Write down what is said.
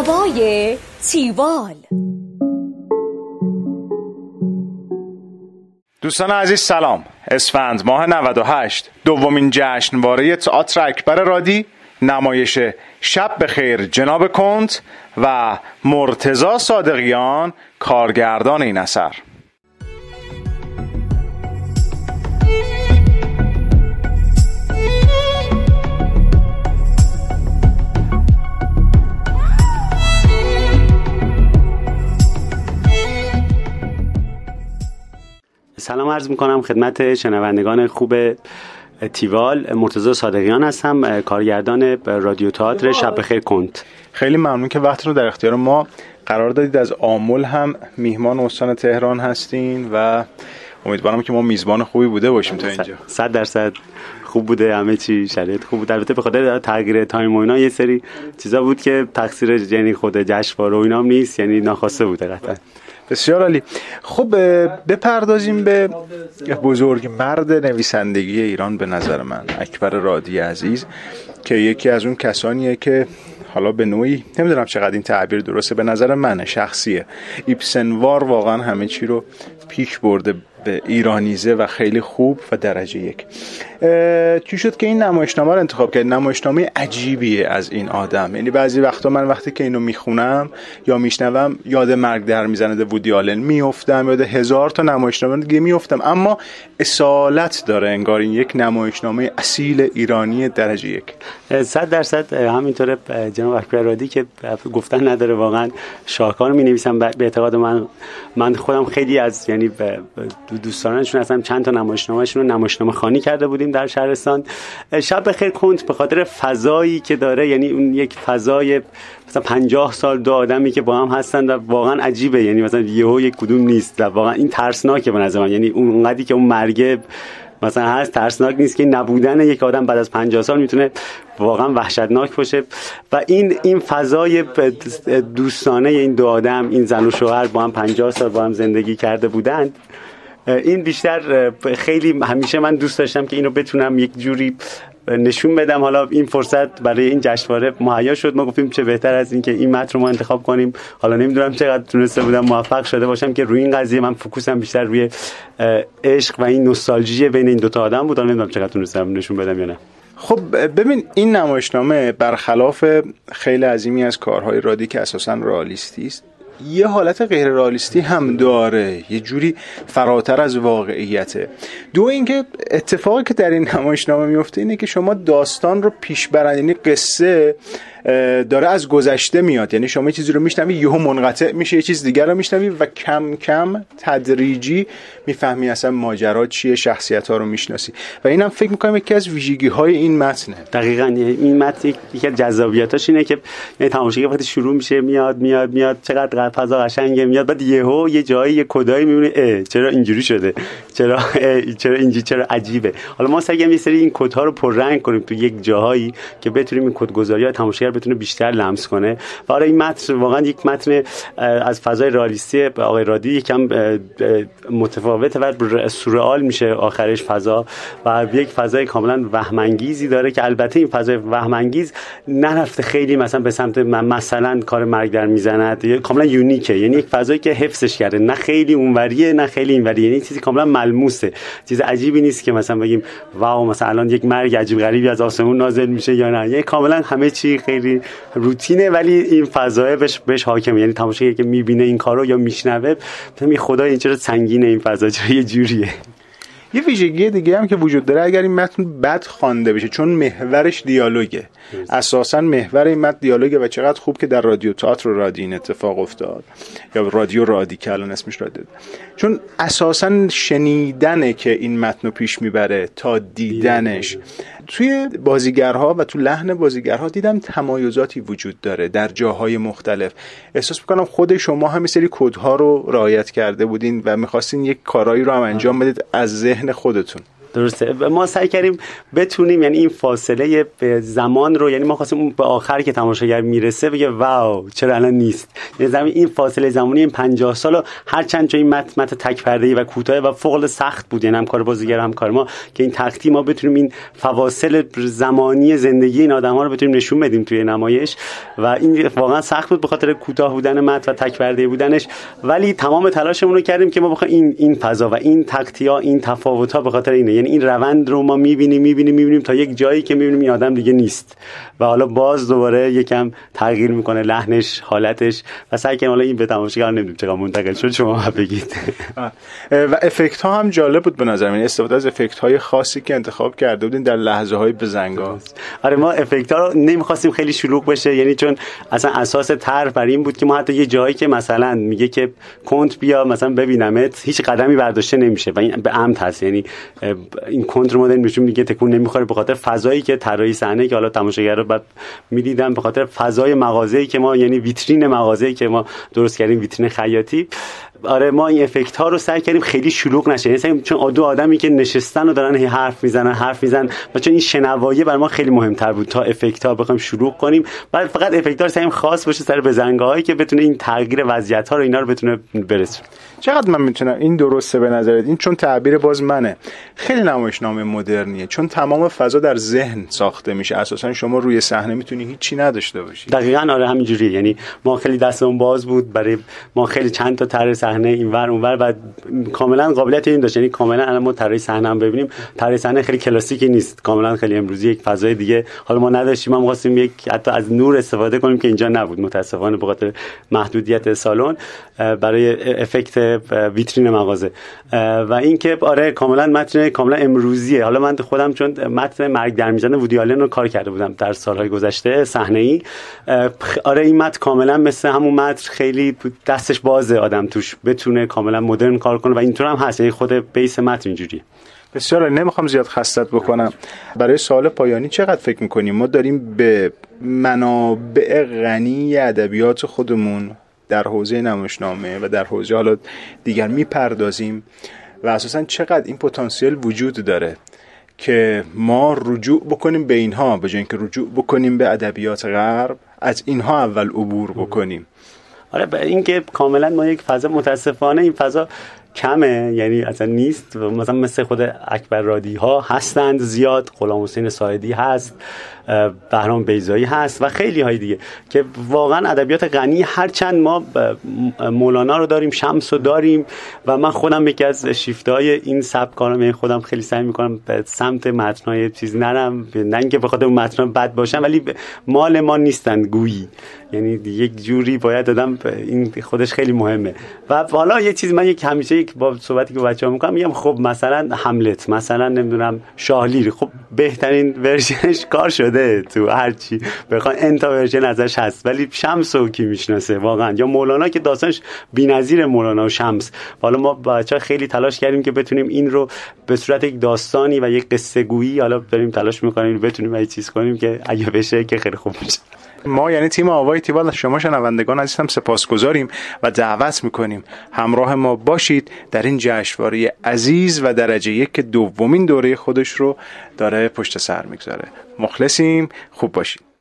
هوای تیوال. دوستان عزیز سلام. اسفند ماه 98 دومین جشنواره تئاتر اکبر رادی، نمایش شب بخیر جناب کنت و مرتضی صادقیان کارگردان این اثر. سلام عرض میکنم خدمت شنوندگان خوب تیوال. مرتضی صادقیان هستم، کارگردان رادیو تئاتر شب بخیر کنت. خیلی ممنون که وقت رو در اختیار ما قرار دادید. از آمل هم میهمان استان تهران هستین و امیدوارم که ما میزبان خوبی بوده باشیم تا اینجا. 100% خوب بوده، همه چی شرایط خوب بود. البته به خاطر تغییر تایم و اینا یه سری چیزا بود که تقصیر یعنی خود جشنواره و اینام نیست، یعنی ناخواسته بوده قطعا. بسیار عالی. خب بپردازیم به بزرگ مرد نویسندگی ایران به نظر من، اکبر رادی عزیز، که یکی از اون کسانیه که حالا به نوعی نمیدونم چقدر این تعبیر درسته، به نظر من شخصیه، ایبسنوار واقعا همه چی رو پیش برده به ایرانیزه و خیلی خوب و درجه یک. چی شد که این نمایشنامه رو انتخاب کرد؟ نمایشنامه عجیبیه از این آدم. یعنی بعضی وقتا من وقتی که اینو میخونم یا میشنوم یاد مرگ در میزنه وودی آلن میافتم، یاد هزار تا نمایشنامه دیگه میافتم، اما اصالت داره، انگار این یک نمایشنامه اصیل ایرانی درجه یک. 100% همینطوره جناب اکبر رادی که گفتن نداره، واقعا شاهکار مینویسن. به اعتقاد من خودم خیلی از یعنی دوستانشون هستم، چند تا نمایشنامه‌شون رو نمایشنامه خوانی کرده بودیم در شهرستان. شب بخیر کنت به خاطر فضایی که داره، یعنی اون یک فضای مثلا 50 سال دو آدمی که با هم هستن و واقعا عجیبه، یعنی مثلا یهو یک کدوم نیست و واقعا این ترسناکه به نظر من. یعنی اونقدری که اون مرگ مثلا هست ترسناک نیست که نبودن یک آدم بعد از 50 سال میتونه واقعا وحشتناک باشه. و این فضای دوستانه این دو آدم، این زن و شوهر با هم 50 سال با هم زندگی کرده بودند، این بیشتر خیلی همیشه من دوست داشتم که اینو بتونم یک جوری نشون بدم. حالا این فرصت برای این جشنواره مهیا شد، ما گفتیم چه بهتر از این که این متن رو ما انتخاب کنیم. حالا نمیدونم چقدر تونسته بودم موفق شده باشم که روی این قضیه من فوکوسم بیشتر روی عشق و این نوستالژی بین این دو تا آدم بود. نمیدونم چقدر تونستم نشون بدم یا نه. خب ببین، این نمایشنامه برخلاف خیلی عظیمی از کارهای رادی که اساساً رئالیستی است، یه حالت غیر رئالیستی هم داره، یه جوری فراتر از واقعیته. دو اینکه اتفاقی که در این نمایشنامه میفته اینه که شما داستان رو پیش برند، یعنی قصه داره از گذشته میاد، یعنی شما یه چیزی رو میشنوی یهو منقطع میشه، یه چیز دیگر رو میشنوی و کم کم تدریجی میفهمی اصلا ماجرا چیه، شخصیت‌ها رو میشناسی. و اینم فکر می‌کنم یکی از ویژگی‌های این متنه. دقیقاً این متن یکی از جذابیتاش اینه که یعنی تماشاگر وقتی شروع میشه میاد چقدر فضا قشنگه، میاد بعد یهو یه جایی یه کدایی میبینه چرا اینجوری شده، چرا اینجوری، چرا عجیبه. حالا ما سعی یه سری این کدها رو پررنگ کنیم تو یک جاهایی که بتونیم این کدگذاری‌ها تماشاگر بتونه بیشتر لمس کنه. و آره این متن واقعا یک متن از فضای رئالیستی آقای رادی یکم متفاوته و سورئال میشه آخرش فضا، و یک فضای کاملا وهم انگیزی داره که البته این فضای وهم انگیز نرفته خیلی مثلا به سمت مثلا کار مرگ در میزنه، کاملا یونیکه، یعنی یک فضایی که حفظش کرده، نه خیلی اونوریه نه خیلی اینوریه، یعنی چیزی کاملا ملموسه، چیز عجیبی نیست که مثلا بگیم واو مثلا الان یک مرگ عجیب غریبی از آسمون نازل میشه یا نه، یعنی کاملا همه چی خیلی روتینه ولی این فضای بهش حاکمه. یعنی تماشاگری که میبینه این کارو یا میشنوه میگه خدا این چرا سنگینه، این فضا چرا یه جوریه. یه ویژگی دیگه هم که وجود داره اگر این متن بد خوانده بشه، چون محورش دیالوگه، اساسا محور این متن دیالوگه و چقدر خوب که در رادیو تئاتر رادی این اتفاق افتاد، یا رادیو رادی که الان اسمش رادیو، چون اساسا شنیدنه که این متن رو پیش میبره تا دیدنش. توی بازیگرها و تو لحن بازیگرها دیدم تمایزاتی وجود داره در جاهای مختلف. احساس میکنم خود شما هم سری کدها رو رعایت کرده بودین و میخواستین یک کارایی رو هم انجام بدید از ذهن خودتون. درسته. ما سعی کردیم بتونیم یعنی این فاصله زمان رو، یعنی ما خواستیم به آخر که تماشاگر میرسه بگه واو چرا الان نیست. یعنی این فاصله زمانی این 50 سال هر چند جایی متن تک پرده‌ای و کوتاه و فوق العاده سخت بود، یعنی همکار بازیگر همکار ما که این تختی ما بتونیم این فواصل زمانی زندگی این آدم‌ها رو بتونیم نشون بدیم توی نمایش و این واقعا سخت بود به خاطر کوتاه بودن متن و تک پرده‌ای بودنش، ولی تمام تلاشمون رو کردیم که ما بخوایم این فضا و این تختی‌ها این تفاوت‌ها به خاطر اینه، یعنی این روند رو ما می‌بینیم تا یک جایی که می‌بینیم این آدم دیگه نیست و حالا باز دوباره یکم تغییر میکنه لحنش، حالتش و سعی کنیم حالا این به تماشاگر نمیدونم چقدر منتقل شد شما بگید. و افکت ها هم جالب بود به نظر من، استفاده از افکت های خاصی که انتخاب کرده بودین در لحظه های بزنگاه. آره ما افکت ها رو نمیخواستیم خیلی شلوغ بشه، یعنی چون اصلا اساس طرح بر این بود که ما حتی یه جایی که مثلا میگه که کنت بیا مثلا ببینمت هیچ قدمی برداشته نمیشه و این به عمد هست، یعنی این کنت رو ما داریم نشون میگه تکون نمیخوره به خاطر فضایی که طراحی صحنه که حالا تماشاگر رو بعد میدیدم، به خاطر فضای مغازه‌ای که ما یعنی ویترین مغازه‌ای که ما درست کردیم، ویترین خیاطی. آره ما این افکت ها رو سعی کردیم خیلی شلوغ نشه، یعنی چون دو آدمی که نشستن و دارن حرف میزنن و چون این شنوایی برای ما خیلی مهمتر بود تا افکت ها بخوایم شلوغ کنیم، بعد فقط افکت ها سعیم خاص باشه سر بزنگاهایی که بتونه این تغییر وضعیت ها رو اینا رو بتونه برسونه. چقدر من میتونم این درسته به نظرت؟ این چون تعبیر باز منه، خیلی نمایشنامه مدرنیه چون تمام فضا در ذهن ساخته میشه، اساسا شما روی صحنه میتونی هیچی نداشته باشی. دقیقاً آره همینجوریه، یعنی ما خیلی دستمون باز بود برای ما خیلی چند تا طرح صحنه اینور اونور و کاملا قابلیت این داشت، یعنی کاملا الان ما طرح صحنه هم ببینیم طرح صحنه خیلی کلاسیکی نیست، کاملا خیلی امروزی یک فضای دیگه حالا ما نداشتیم، ما خواستیم یک حتی از نور استفاده کنیم که اینجا نبود متاسفانه به خاطر محدودیت سالن برای افکت ویترین مغازه و اینکه آره کاملا متن کاملا امروزیه. حالا من خودم چون متن مرگ در میزان وودی آلن رو کار کرده بودم در سالهای گذشته صحنه‌ای، آره این متن کاملا مثل همون متن خیلی دستش بازه آدم توش بتونه کاملا مدرن کار کنه و اینطور هم هست، یعنی خود بیس متن اینجوریه. بسیار نمیخوام زیاد خستت بکنم. برای سوال پایانی چقدر فکر میکنیم ما داریم به منابع غنی ادبیات خودمون در حوزه نمایشنامه و در حوزه حالا دیگر میپردازیم و اساساً چقدر این پتانسیل وجود داره که ما رجوع بکنیم به اینها به جای اینکه رجوع بکنیم به ادبیات غرب، از اینها اول عبور بکنیم. آره اینکه کاملا ما یک فضا متاسفانه این فضا کمه، یعنی اصلا نیست، مثلا مثل خود اکبر رادی ها هستند زیاد، غلام حسین ساعدی هست، بهرام بیضایی هست و خیلی های دیگه که واقعا ادبیات غنی، هرچند ما مولانا رو داریم، شمس رو داریم و من خودم یکی از شیفته‌های این سبک کارم، یعنی خودم خیلی سعی میکنم به سمت متنای چیز نرم، نه اینکه به خاطر اون متن بد باشن ولی مال ما نیستند گویی، یعنی یک جوری باید دادم، این خودش خیلی مهمه. و حالا یه چیز من همیشه با صحبتی که بچه‌ها میگم خب مثلا هملت، مثلا نمیدونم شاهلیر، خب بهترین ورژنش کار شده تو هر چی بخوان انتا ورژن ازش هست، ولی شمسو کی میشناسه واقعا، یا مولانا که داستانش بی‌نظیر مولانا و شمس. حالا ما بچه‌ها خیلی تلاش کردیم که بتونیم این رو به صورت یک داستانی و یک قصه گویی حالا داریم تلاش می‌کنیم بتونیم یه چیز کنیم که اگه بشه که خیلی خوب میشه. ما یعنی تیم آوای تیوال از شما شنوندگان عزیزم سپاسگزاریم و دعوت میکنیم همراه ما باشید در این جشنواره عزیز و درجه یک که دومین دوره خودش رو داره پشت سر میگذاره. مخلصیم، خوب باشید.